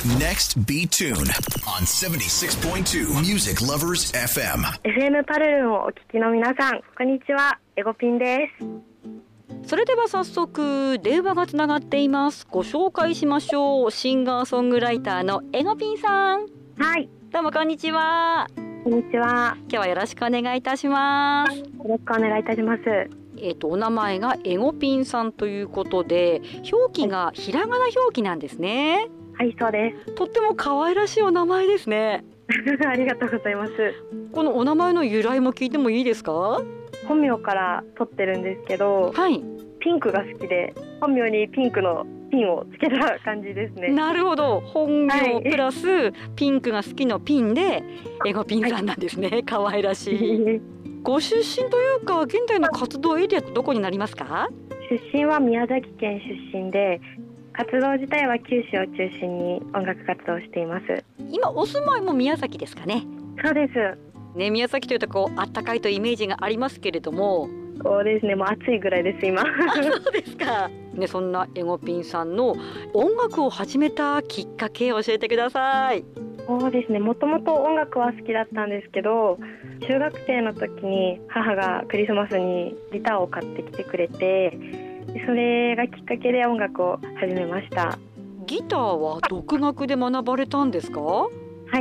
Next Beat Tune on 76.2 Music Lovers FM. FM パルルンをお聞きの皆さん、こんにちは。エゴピンです。 それでは早速電話がつながっています。ご紹介しましょう。シンガーソングライターのエゴピンさん。 はい。 どうもこんにちは。 こんにちは。 今日はよろしくお願いいたします。 よろしくお願いいたします。 お名前がエゴピンさんということで、表記がひらがな表記なんですね。 はい、そうです。 とっても可愛らしいお名前ですね。 ありがとうございます。 このお名前の由来も聞いてもいいですか？ 本名から取ってるんですけど、 はい。 ピンクが好きで、本名にピンクのピンをつけた感じですね。 なるほど。本名プラスピンクが好きのピンでエゴピンさんなんですね。はい、可愛らしい。ご出身というか現在の活動エリアってどこになりますか？ 出身は宮崎県出身で、活動自体は九州を中心に音楽活動をしています。 今お住まいも宮崎ですかね？ そうですね。宮崎というとこうあったかいというイメージがありますけれども、 そうですね、もう暑いぐらいです今。 そうですか、ね、そんなエゴピンさんの音楽を始めたきっかけを教えてください。 そうですね、もともと音楽は好きだったんですけど、中学生の時に母がクリスマスにギターを買ってきてくれて、それがきっかけで音楽を始めました。 ギターは独学で学ばれたんですか？ はい、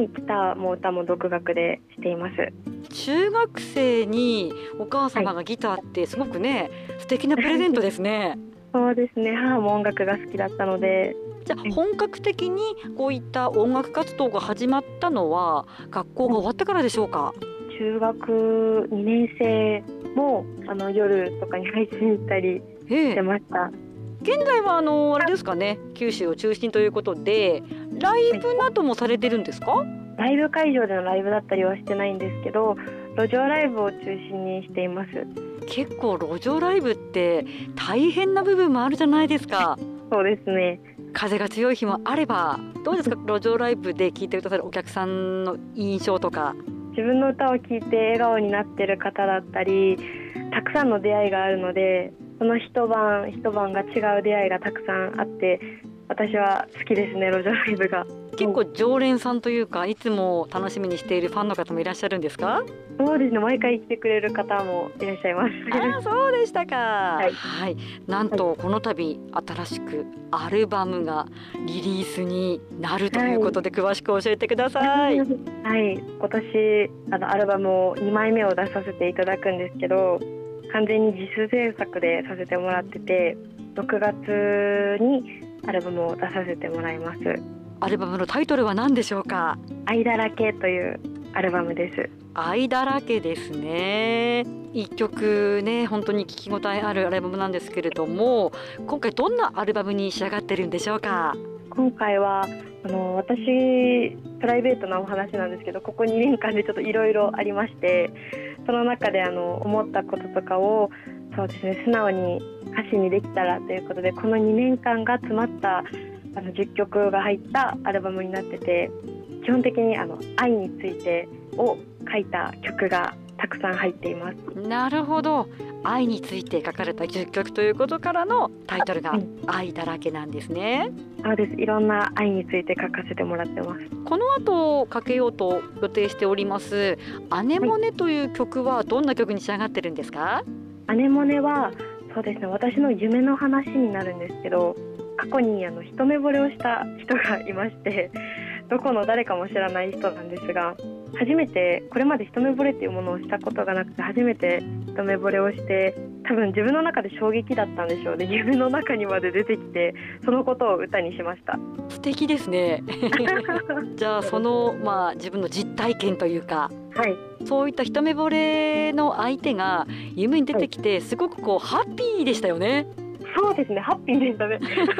ギターも歌も独学でしています。 中学生にお母様がギターってすごくね、素敵なプレゼントですね。 そうですね、母も音楽が好きだったので。 じゃあ本格的にこういった音楽活動が始まったのは学校が終わってからでしょうか？ 中学2年生も夜とかに配信したりしてました。 現在はあれですかね、九州を中心ということでライブなどもされてるんですか？ ライブ会場でのライブだったりはしてないんですけど、路上ライブを中心にしています。 結構路上ライブって大変な部分もあるじゃないですか。 そうですね。 風が強い日もあれば、どうですか路上ライブで聴いてくださるお客さんの印象とか。 自分の歌を聴いて笑顔になってる方だったり、たくさんの出会いがあるので、その一晩一晩が違う出会いがたくさんあって、私は好きですね、路上ライブが。 結構常連さんというか、いつも楽しみにしているファンの方もいらっしゃるんですか？ そうですね、毎回来てくれる方もいらっしゃいます。 あ、そうでしたか。 はい、 はい、なんとこの度新しくアルバムがリリースになるということで、詳しく教えてください。 はい、今年アルバムを2枚目を出させていただくんですけど、完全に自主制作でさせてもらってて、6月にアルバムを出させてもらいます。 アルバムのタイトルは何でしょうか？ 愛だらけというアルバムです。 愛だらけですね。一曲ね、本当に聴き応えあるアルバムなんですけれども、今回どんなアルバムに仕上がってるんでしょうか？ 今回は私プライベートなお話なんですけど、ここ2年間でちょっといろいろありまして、その中で思ったこととかを、そうですね、素直に歌詞にできたらということで、この2年間が詰まった10曲が入ったアルバムになってて、基本的に愛についてを書いた曲がたくさん入っています。 なるほど。愛について書かれた10曲ということからのタイトルが愛だらけなんですね。 そうです。いろんな愛について書かせてもらってます。 この後かけようと予定しておりますアネモネという曲はどんな曲に仕上がってるんですか？ アネモネはそうですね、私の夢の話になるんですけど、過去に一目惚れをした人がいまして、どこの誰かも知らない人なんですが、初めてこれまで一目惚れっていうものをしたことがなくて、初めて一目惚れをして、多分自分の中で衝撃だったんでしょうね。夢の中にまで出てきて、そのことを歌にしました。 素敵ですね。じゃあその、自分の実体験というか、 はい、 そういった一目惚れの相手が夢に出てきて、すごくハッピーでしたよね。 そうですね、ハッピーでしたね。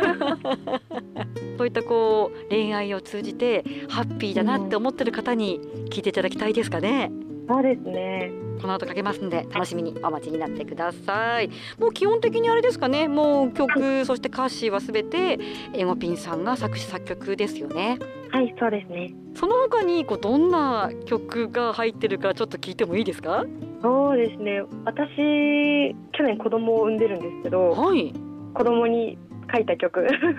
そういった恋愛を通じてハッピーだなって思ってる方に聞いていただきたいですかね。 そうですね。 この後かけますんで楽しみにお待ちになってください。もう基本的にあれですかね、もう曲、そして歌詞はすべてエゴピンさんが作詞作曲ですよね。 はい、そうですね。 その他にどんな曲が入ってるかちょっと聞いてもいいですか？ そうですね、私去年子供を産んでるんですけど、 はい、 子供に書いた曲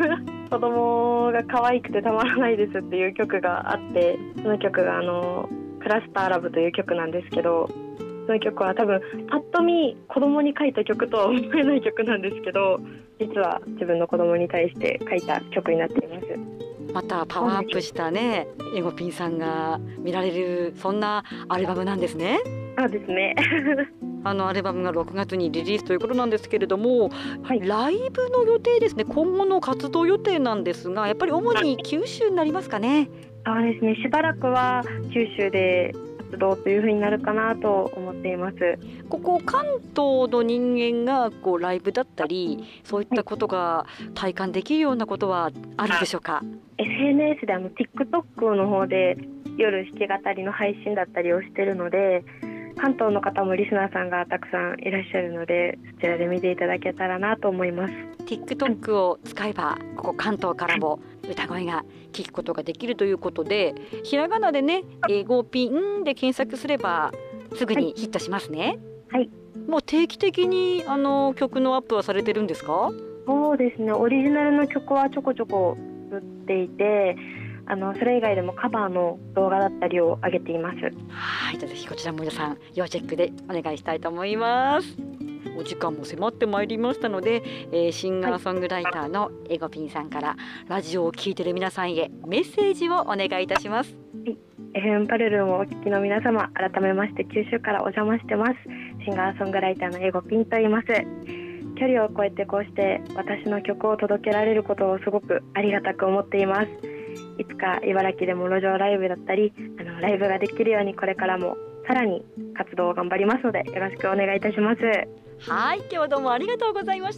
子供が可愛くてたまらないですっていう曲があって、その曲がクラスターラブという曲なんですけど、その曲は多分パッと見子供に書いた曲とは思えない曲なんですけど、実は自分の子供に対して書いた曲になっています。 またパワーアップしたね、エゴピンさんが見られる、そんなアルバムなんですね。 そうですねアルバムが6月にリリースということなんですけれども、 はい、 ライブの予定ですね。今後の活動予定なんですが、やっぱり主に九州になりますかね。 そうですね、しばらくは九州で活動という風になるかなと思っています。 ここ関東の人間がライブだったり、そういったことが体感できるようなことはあるでしょうか。 SNS でTikTok の方で夜弾き語りの配信だったりをしているので、関東の方もリスナーさんがたくさんいらっしゃるので、そちらで見ていただけたらなと思います。 TikTok を使えばここ関東からも歌声が聞くことができるということで、ひらがなでね、エゴピンで検索すればすぐにヒットしますね。 はい、 もう定期的に曲のアップはされてるんですか？ そうですね、オリジナルの曲はちょこちょこ作っていて、それ以外でもカバーの動画だったりを上げています。 はい、ぜひこちらも皆さん要チェックでお願いしたいと思います。お時間も迫ってまいりましたので、シンガーソングライターのエゴピンさんからラジオを聴いている皆さんへメッセージをお願いいたします。 はい、FM パルルンをお聞きの皆様、改めまして九州からお邪魔してます。シンガーソングライターのエゴピンと言います。距離を超えてこうして私の曲を届けられることをすごくありがたく思っています。いつか茨城でも路上ライブだったりライブができるように、これからもさらに活動を頑張りますのでよろしくお願いいたします。 はい、今日はどうもありがとうございました。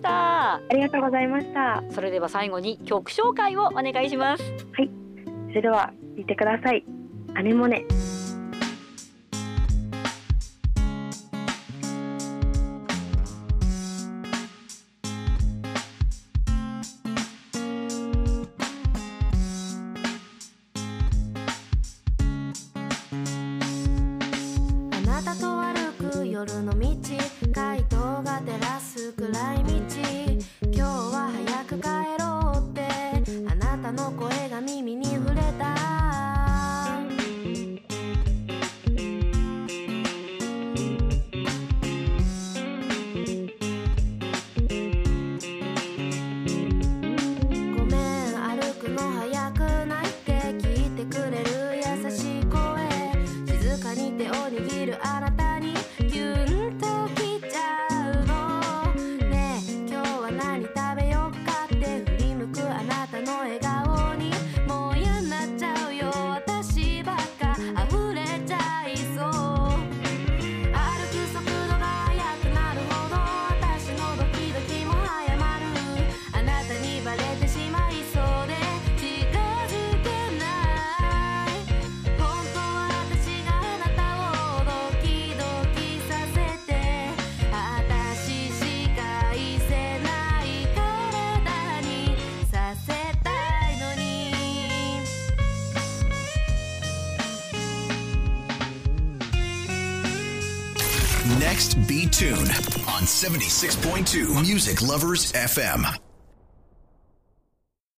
ありがとうございました。 それでは最後に曲紹介をお願いします。 はい、それでは聴いてください。アネモネ。 夜の道、街灯が照らす暗い道、今日は早く帰ろうってあなたの声が耳に触れた。ごめん、歩くの早くないって聞いてくれる優しい声、静かに手を握るあなたにキュンときちゃうのね。え今日は何食べよっかって振り向くあなたの笑顔にもう嫌になっちゃうよ。私ばっか溢れちゃいそう。歩く速度が速くなるほど私のドキドキも早まる。あなたにバレてしまいそうで近づけない。本当は私があなたをドキドキさせて、私しか愛せない体にさせたいのに。 Next, be tuned on 76.2 Music Lovers FM.